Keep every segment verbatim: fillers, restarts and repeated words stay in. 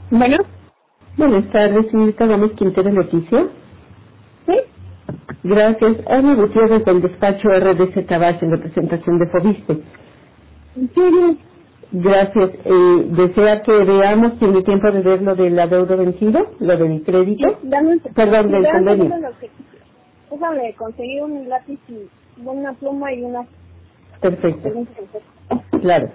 Bueno, Buenas tardes, señorita Gómez Quintero Leticia. sí, Gracias. Ana Gutiérrez del despacho R D C Tabach en representación de Fobiste. en serio. Gracias. Eh, ¿Desea que veamos, tiene tiempo de ver lo del adeudo vencido, lo del Sí, crédito? dame un Perdón, sí, del dame un convenio. segundo lo que déjame conseguir un lápiz y una pluma y una Perfecto. pregunta. Claro.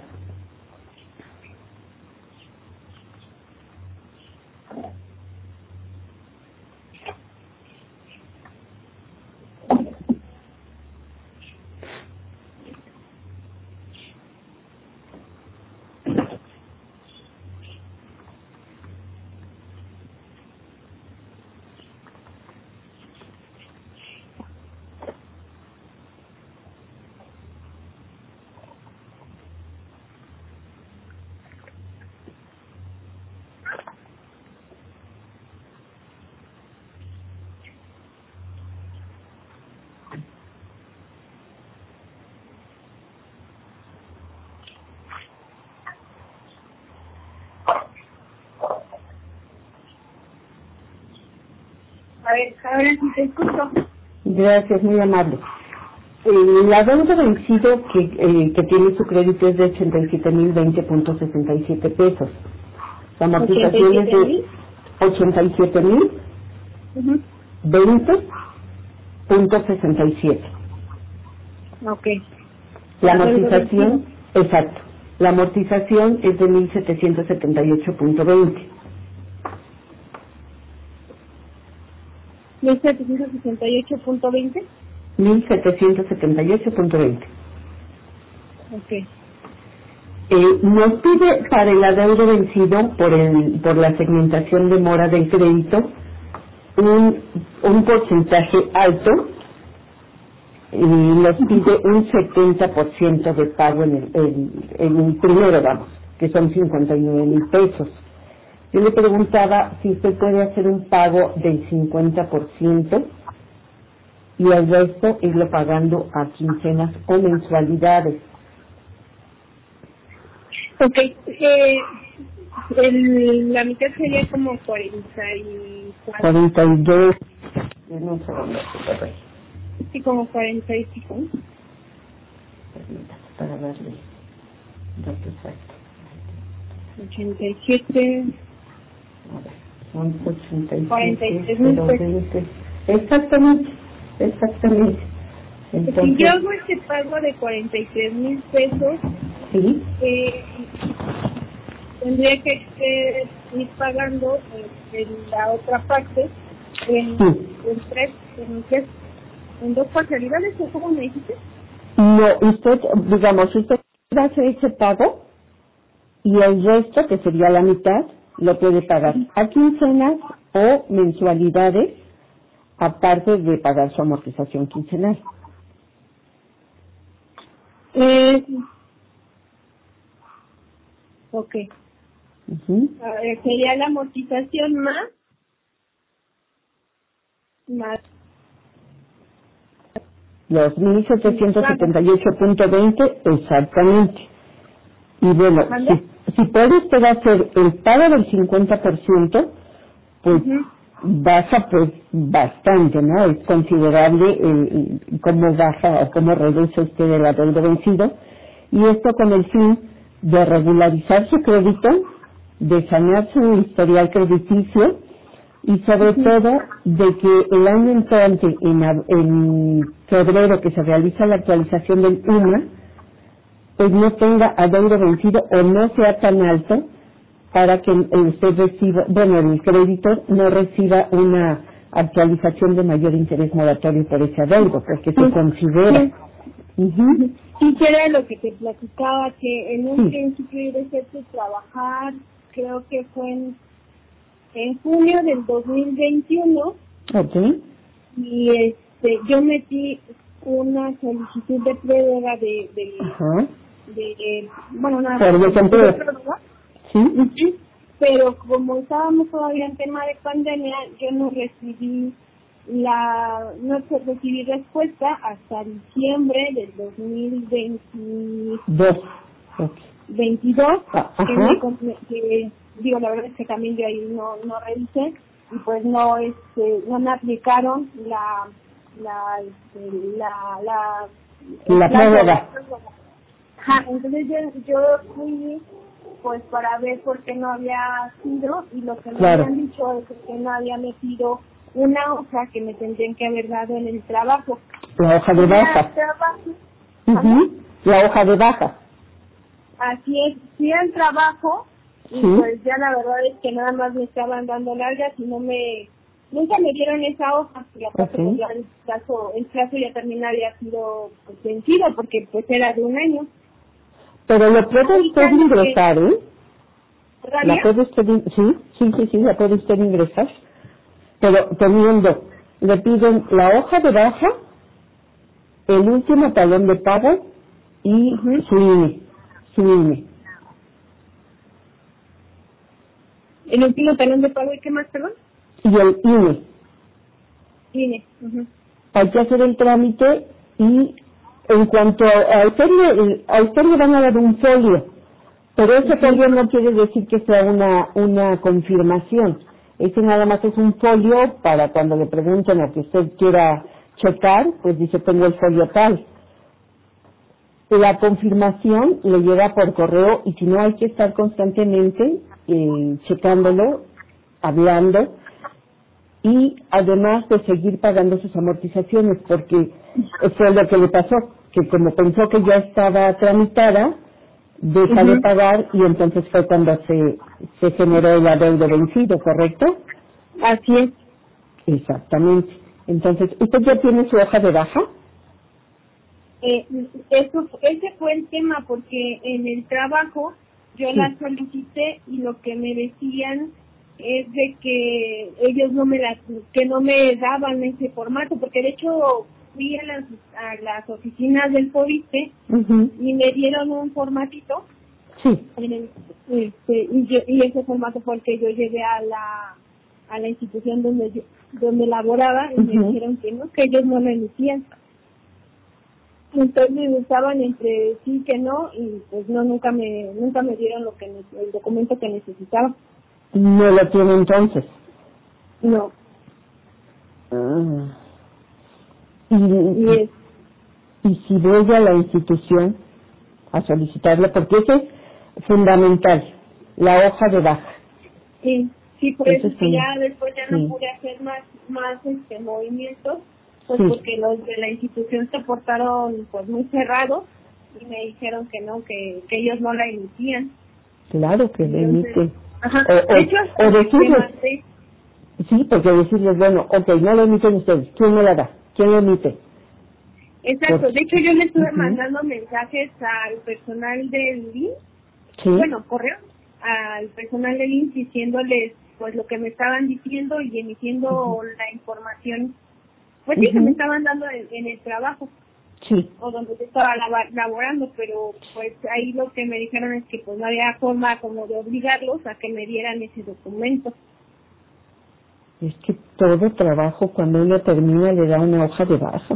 A ver, ahora sí te escucho. Gracias, muy amable. El adeudo vencido que, eh, que tiene su crédito es de ochenta y siete mil veinte punto sesenta y siete pesos. La amortización es de ochenta y siete mil Uh veinte punto sesenta y siete. Ok. La Adeudo amortización, exacto, la amortización es de mil setecientos setenta y ocho punto veinte. mil setecientos sesenta y ocho punto veinte. mil setecientos setenta y ocho punto veinte. Ok. Eh, nos pide para el adeudo vencido por, el, por la segmentación de mora del crédito un, un porcentaje alto y nos pide un setenta por ciento de pago en el, en, en el primero, vamos, que son cincuenta y nueve mil pesos. Yo le preguntaba si usted puede hacer un pago del cincuenta por ciento y el resto irlo pagando a quincenas o mensualidades. Ok. Eh, el, la mitad sería como cuarenta y cuatro. cuarenta y dos. En un segundo, por favor. Sí, como cuarenta y cinco. Permítame para darle datos exactos. ochenta y siete. A ver, son ochenta y cuarenta y siete, tres mil cero pesos. veinte. Exactamente, exactamente. Si Entonces, yo hago este pago de cuarenta y tres mil pesos, sí, eh, tendría que eh, ir pagando eh, en la otra parte en, sí. en tres, en tres, en dos parcialidades, ¿o cómo me dijiste? No, usted, digamos, usted hace ese pago y el resto, que sería la mitad, lo puede pagar a quincenas o mensualidades, aparte de pagar su amortización quincenal. Eh, ok. Ujú. A ver, sería la amortización más, más Los mil mi setecientos pago. setenta y ocho punto veinte, exactamente. Y bueno, ¿Mande? si, si puede usted hacer el pago del cincuenta por ciento, pues Ujú. baja pues bastante, ¿no? Es considerable el, el cómo baja o cómo reduce usted el adeudo vencido. Y esto con el fin de regularizar su crédito, de sanear su historial crediticio y sobre Ujú. todo de que el año entrante, en, ab- en febrero, que se realiza la actualización del U M A, pues no tenga adeudo vencido o no sea tan alto para que eh, usted reciba, bueno, el creditor no reciba una actualización de mayor interés moratorio por ese adeudo, porque se Sí. considera. Sí. Ujú. Sí, que era lo que te platicaba, que en un Sí, principio iba a hacerte trabajar, creo que fue en, en junio del dos mil veintiuno, ok, y este yo metí una solicitud de prórroga de, de, ajá, de bueno, una por solicitud de desempleo, prórroga, sí, ujú, pero como estábamos todavía en tema de pandemia, yo no recibí la no recibí respuesta hasta diciembre del dos mil veinte dos, ok, veintidós Ah, que me ajá, com- que digo, la verdad es que también yo ahí no, no revisé, y pues no, este, no me aplicaron la, la, este, la, la, la prórroga. Ajá, entonces yo, yo fui pues para ver por qué no había sido, y lo que me Claro. habían dicho es que no había metido una hoja que me tendrían que haber dado en el trabajo. La hoja de baja. Trabajo. Uh-huh. La hoja de baja. Así es, fui al trabajo y Sí. pues ya la verdad es que nada más me estaban dando largas y no me, nunca me dieron esa hoja, y aparte Okay. pues ya el plazo, el plazo ya también había sido pues, vencido porque pues era de un año. Pero lo puede usted ingresar, ¿eh? ¿Todavía? La puede usted, in- sí, sí, sí, sí, la puede usted ingresar. Pero teniendo, le piden la hoja de baja, el último talón de pago y Uh-huh. su I N E, su I N E. El último talón de pago, ¿y qué más, perdón? Y el I N E. I N E. Uh-huh. Hay que hacer el trámite y en cuanto a usted le, a usted le van a dar un folio, pero ese Uh-huh. folio no quiere decir que sea una, una confirmación. Ese nada más es un folio para cuando le pregunten o que usted quiera checar, pues dice tengo el folio tal. La confirmación le llega por correo y si no hay que estar constantemente eh, checándolo, hablando y además de seguir pagando sus amortizaciones porque fue lo que le pasó, que como pensó que ya estaba tramitada, deja de Uh-huh. pagar y entonces fue cuando se, se generó el adeudo vencido, ¿correcto? Así es. Exactamente. Entonces, ¿usted ya tiene su hoja de baja? Eh, eso, ese fue el tema, porque en el trabajo yo Sí. la solicité y lo que me decían es de que ellos no me la, que no me daban ese formato, porque de hecho fui a las, a las oficinas del FOBISTE Uh-huh. y me dieron un formatito Sí. en el, este, y, yo, y ese formato fue el que yo llevé a la a la institución donde yo, donde laboraba, y Uh-huh. me dijeron que no, que ellos no lo emitían. Entonces estaban entre sí que no, y pues no, nunca me nunca me dieron lo que ne- el documento que necesitaba. No lo tiene entonces. No. Ah. Y Y, es, y si voy a la institución a solicitarlo, porque eso es fundamental, la hoja de baja. sí, sí, por Eso eso es sí. que ya después ya Sí. no pude hacer más más este movimientos, pues Sí. porque los de la institución se portaron pues muy cerrados y me dijeron que no, que, que ellos no la emitían. Claro que le Entonces, emiten. ajá, O, o, de hecho o hasta decirles, me mandé, sí, porque decirles, bueno, ok, no lo emiten ustedes, ¿quién me la da? ¿Quién lo emite? exacto, Por- de hecho yo le estuve Ujú. mandando mensajes al personal del I N S, Sí. bueno, correo, al personal del I N S diciéndoles pues lo que me estaban diciendo y emitiendo la información, pues sí, que Ujú. me estaban dando en, en el trabajo Sí. o donde yo estaba laba- laborando, pero pues ahí lo que me dijeron es que pues no había forma como de obligarlos a que me dieran ese documento. Es que todo trabajo cuando uno termina le da una hoja de baja.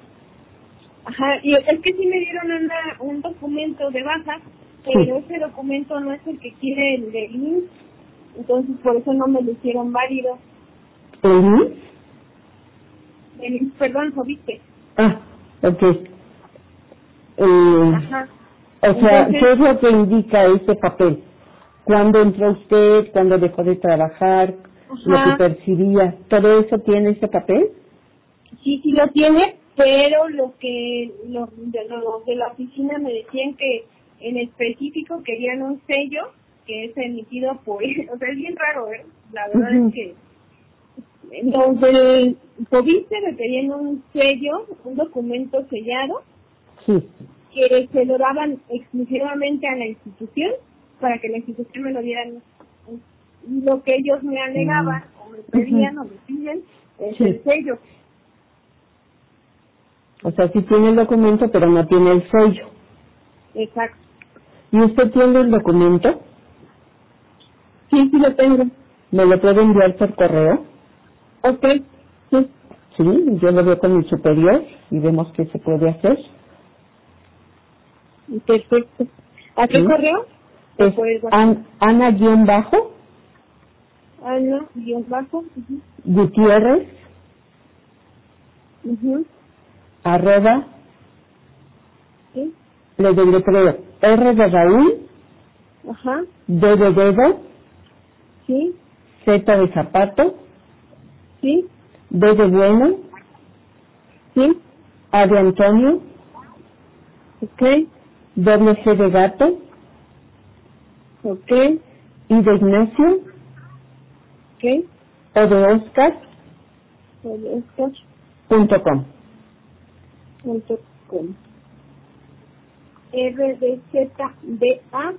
Ajá, y es que sí me dieron una, un documento de baja, pero Sí. ese documento no es el que quiere el del I N S, entonces por eso no me lo hicieron válido. ¿El I N S? El, I N S, perdón, ¿viste? Ah, ok. Eh, Ajá. o sea, Entonces, ¿qué es lo que indica ese papel? ¿Cuándo entró usted? ¿Cuándo dejó de trabajar? ¿Lo que ajá, percibía? ¿Todo eso tiene ese papel? sí, sí lo tiene, pero lo que los de, los de la oficina me decían que en específico querían un sello que es emitido por, o sea, es bien raro, ¿eh? La verdad Ujú. es que los del FOBISTE me pedían un sello, un documento sellado, Sí. que se lo daban exclusivamente a la institución para que la institución me lo dieran. Y lo que ellos me alegaban o me pedían Ujú. o me piden es Sí. el sello. O sea, sí tiene el documento, pero no tiene el sello. Exacto. ¿Y usted tiene el documento? Sí, sí lo tengo. ¿Me lo puede enviar por correo? Ok. Sí. Sí, yo lo veo con mi superior y vemos qué se puede hacer. Perfecto. ¿A qué Sí. correo? Es an, Ana guión bajo. Ana guión bajo. Uh-huh. Gutiérrez. Uh-huh. Arroba. Sí. Le deletreo R de Raúl. Ajá. D de dedo. Sí. Z de zapato. Sí. B de bueno. Sí. A de Antonio. Ok. Doble G de gato. Ok. I de Ignacio. Ok. O de Oscar. O de Oscar. Punto com. Punto com. R D Z B A.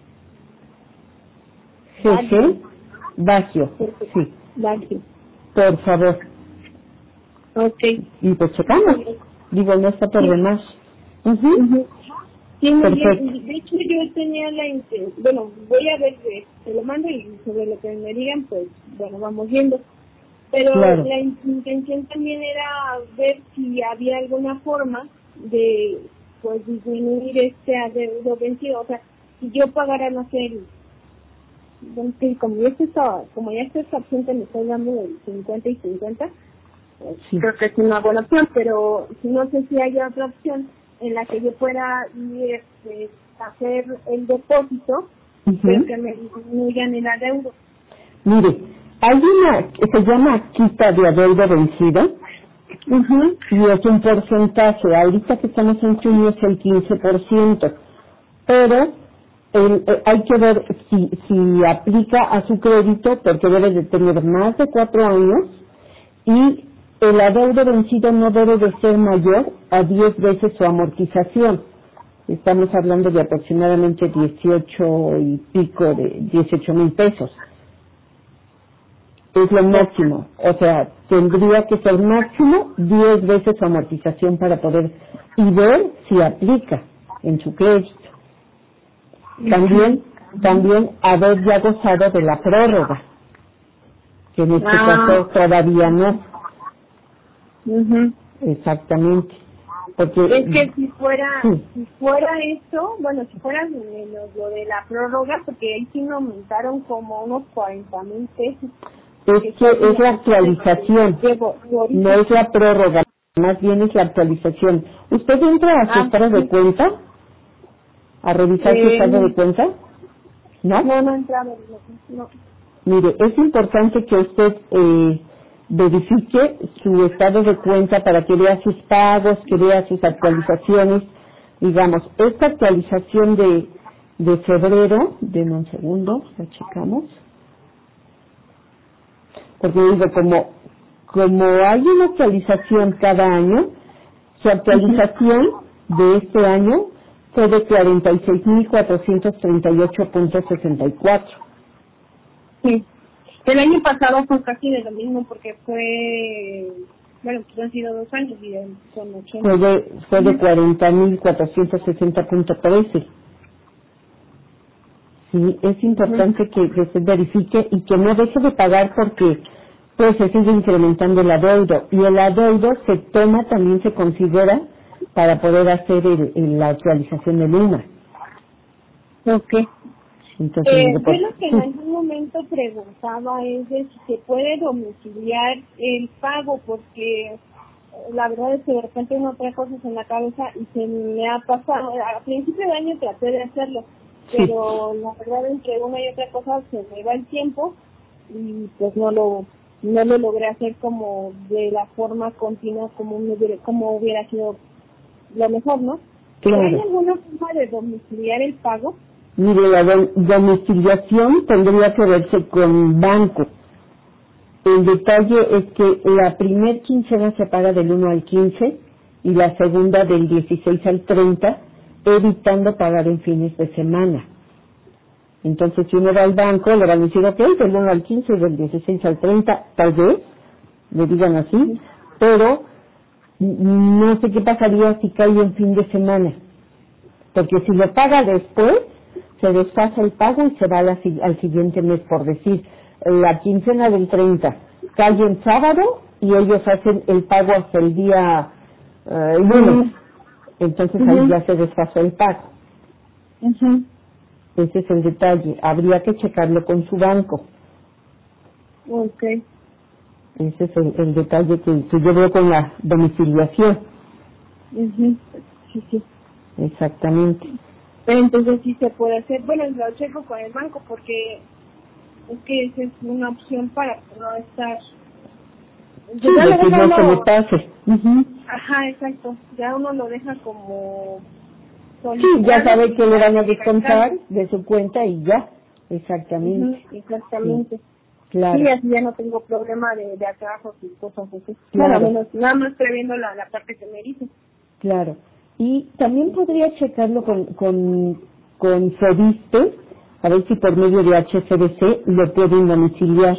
G G. Bagio. Sí. Bagio. Por favor. Ok. Y pues checamos. Digo, no está por Sí. demás. Uh-huh. Uh-huh. Sí, muy Perfecto. bien. De hecho, yo tenía la intención, bueno, voy a ver, eh, te lo mando y sobre lo que me digan, pues, bueno, vamos viendo. Pero Claro. la in- intención también era ver si había alguna forma de, pues, disminuir este adeudo vencido. O sea, si yo pagara, no sé, el- bueno, que como ya está, como ya está esta opción que me estoy dando del cincuenta y cincuenta, pues, Sí. creo que es una buena opción, pero no sé si hay otra opción en la que yo pueda ir este, hacer el depósito, Uh-huh. pero que me disminuyan el adeudo. Mire, hay una que se llama quita de adeudo vencido Uh-huh. y es un porcentaje. Ahorita que estamos en junio es el quince por ciento, pero el, eh, hay que ver si, si aplica a su crédito porque debe de tener más de cuatro años y el adeudo vencido no debe de ser mayor a diez veces su amortización. Estamos hablando de aproximadamente dieciocho y pico de dieciocho mil pesos. Es lo máximo. O sea, tendría que ser máximo diez veces su amortización para poder y ver si aplica en su crédito. También, también haber ya gozado de la prórroga, que en este Ah. caso todavía no. Uh-huh. Exactamente. Porque Es que si fuera, sí. si fuera esto, bueno, si fuera menos lo de la prórroga, porque ahí sí me aumentaron como unos cuarenta mil pesos. es que es la actualización, Llevo, no es la prórroga, más bien es la actualización. ¿Usted entra a su Ah, estado sí. de cuenta? ¿A revisar su Eh, estado de cuenta? ¿No? No, no entraba, no, no. Mire, es importante que usted eh, verifique su estado de cuenta para que vea sus pagos, que vea sus actualizaciones. Digamos, esta actualización de, de febrero, denme un segundo, la checamos. Porque digo, como, como hay una actualización cada año, su actualización de este año fue de cuarenta y seis mil cuatrocientos treinta y ocho punto sesenta y cuatro. Sí. El año pasado fue casi de lo mismo porque fue, bueno, pues han sido dos años y de- con ochenta. Fue de, fue de cuarenta mil cuatrocientos sesenta punto trece. Sí, es importante que, que se verifique y que no deje de pagar porque pues se sigue incrementando el adeudo y el adeudo se toma, también se considera para poder hacer el, el- la actualización del U M A. Ok. Entonces, Eh, digo, yo pues, lo que en algún momento preguntaba es de si se puede domiciliar el pago, porque eh, la verdad es que de repente uno trae cosas en la cabeza y se me ha pasado. A principio de año traté de hacerlo, sí, pero la verdad es que una y otra cosa se me va el tiempo y pues no lo no lo logré hacer como de la forma continua como me hubiera, como hubiera sido lo mejor, ¿no? ¿Pero hay claro. alguna forma de domiciliar el pago? Mire, la dom- domiciliación tendría que verse con banco. El detalle es que la primer quincena se paga del uno al quince y la segunda del dieciséis al treinta, evitando pagar en fines de semana. Entonces, si uno va al banco, le van a decir, ok, del uno al quince y del dieciséis al treinta, tal vez, le digan así, pero n- no sé qué pasaría si cae en fin de semana. Porque si lo paga después, se desfasa el pago y se va a la si- al siguiente mes, por decir, la quincena del treinta cae en sábado y ellos hacen el pago hasta el día eh, lunes. Entonces ahí Ujú. ya se desfasó el pago. Ujú. Ese es el detalle. Habría que checarlo con su banco. Ok. Ese es el, el detalle que, que yo veo con la domiciliación. Ujú. Sí, sí. Exactamente. Pero entonces sí se puede hacer. Bueno, lo checo con el banco porque es que esa es una opción para no estar. Sí, Ya de lo que deja no se le uno. pase. Ujú. Ajá, exacto. Ya uno lo deja como Sí, ya solicitado sabe y que le ya van a llega el descontar cambio. de su cuenta y ya. Ujú, Exactamente. Sí, exactamente. Sí, claro, así ya no tengo problema de, de atrasos y cosas así. Bueno, claro, menos, nada más previendo la, la parte que me dice. claro. Y también podría checarlo con, con, con Fobiste, a ver si por medio de H C B C lo pueden domiciliar.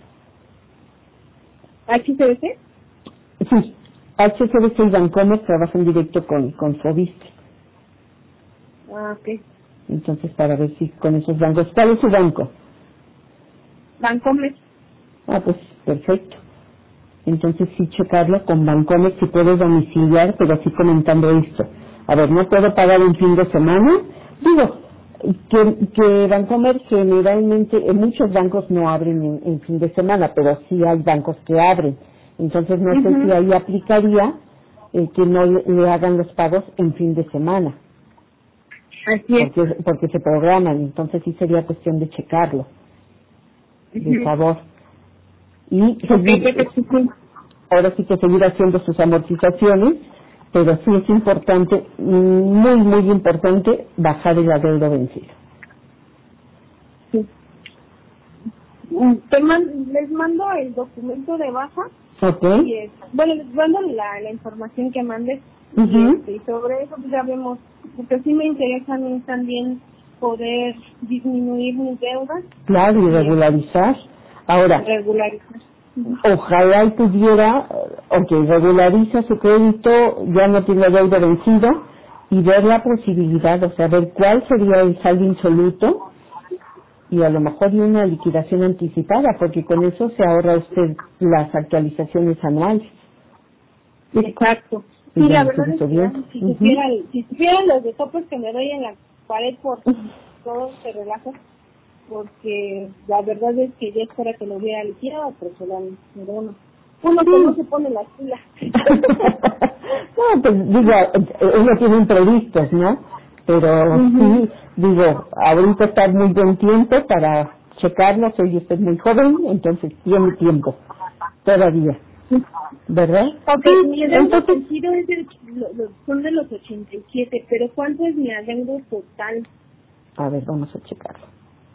¿H C B C? Sí, H C B C y Bancomer trabajan directo con, con Fobiste. Ah, ok. Entonces, para ver si con esos bancos, ¿cuál es su banco? Bancomer. Ah, pues perfecto. Entonces sí checarlo con Bancomer si puedes domiciliar, pero así comentando esto. A ver, no puedo pagar un fin de semana. Digo, que, que Bancomer generalmente, en muchos bancos no abren en, en fin de semana, pero sí hay bancos que abren. Entonces no sé si Ujú. ahí aplicaría eh, que no le, le hagan los pagos en fin de semana, Así es. porque, porque se programan. Entonces sí sería cuestión de checarlo, de Ujú. favor. Y Ok, seguir, perfecto. Sí. ahora sí que seguir haciendo sus amortizaciones, pero sí es importante, muy, muy importante, bajar el adeudo vencido. Sí. Mm, Te man- les mando el documento de baja ¿Ok? y es, bueno, les mando la, la información que mandes y, Ujú. este, y sobre eso pues ya vemos, porque sí me interesa a mí también poder disminuir mis deudas Claro, y y este, regularizar. Ahora, regularizar. Ujú. ojalá y pudiera, eh, ok, regulariza su crédito, ya no tiene adeudo vencido, y ver la posibilidad, o sea, ver cuál sería el saldo insoluto, y a lo mejor de una liquidación anticipada, porque con eso se ahorra usted las actualizaciones anuales. Exacto. Sí, Y ya la me verdad sigue es que ya, subiendo. si Ujú. supiera, si supieran los de topes que me doy en la pared por todo este relajo, porque la verdad es que ya es para que lo hubiera liquidado, pero solamente pero uno. Uno que no Sí. se pone las pilas. No, pues digo, eh, uno tiene imprevistos, ¿no? Pero Ujú. sí, digo, ahorita está muy buen tiempo para checarlo, soy usted muy joven, entonces tiene tiempo, todavía, ¿verdad? Ok, Sí, mi adeudo entonces, vencido es del, lo- lo- son de los ochenta y siete, pero ¿cuánto es mi adeudo total? a ver, vamos a checarlo.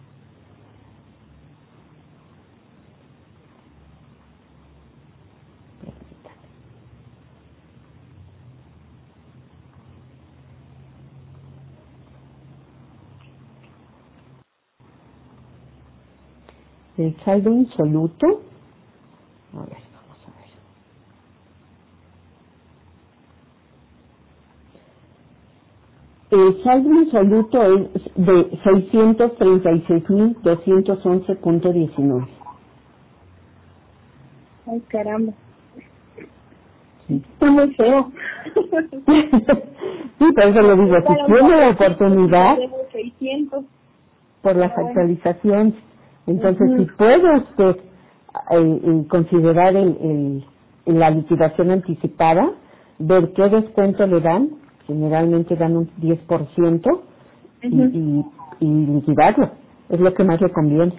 El saldo insoluto, a ver, vamos a ver. El saldo insoluto es de seiscientos treinta y seis mil doscientos once punto diecinueve. Ay, caramba. Sí. Está muy feo. Sí, por eso le digo, si Para un tiene la topecito, pues ya oportunidad, debo seiscientos, por las pero bueno. actualizaciones, entonces si Ujú. puede usted eh, eh, considerar el, el- la liquidación anticipada, ver qué descuento le dan, generalmente dan un diez por ciento, y, Ujú. y, y liquidarlo, es lo que más le conviene.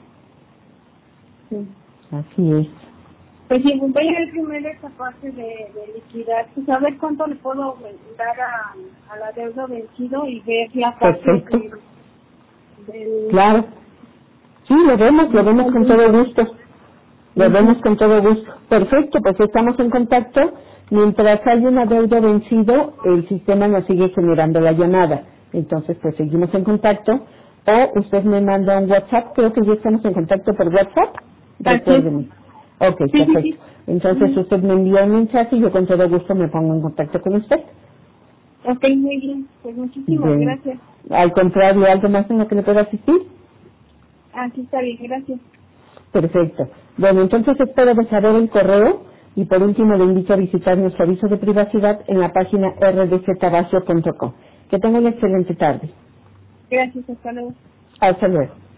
Sí. Así es. Pues sí, voy a ver primero esa parte de, de liquidar, pues a ver cuánto le puedo dar a, a la deuda vencido y ver la parte Perfecto. de, del... Claro. Sí, lo vemos, lo vemos con todo gusto. Lo Ujú. vemos con todo gusto. Perfecto, pues estamos en contacto. Mientras haya un adeudo vencido, el sistema nos sigue generando la llamada. Entonces, pues seguimos en contacto. O usted me manda un WhatsApp, creo que ya estamos en contacto por WhatsApp. Así es. Recuérdeme. Ok, Sí, sí, perfecto. sí. Entonces Ujú. usted me envía un mensaje y yo con todo gusto me pongo en contacto con usted. Ok, muy bien. Pues muchísimas Bien. gracias. Al contrario, ¿algo más en lo que le pueda asistir? Así está bien, gracias. Perfecto. Bueno, entonces espero de saber el correo y por último le invito a visitar nuestro aviso de privacidad en la página r d z tabasio punto com. Que tenga una excelente tarde. Gracias, hasta luego. Hasta luego.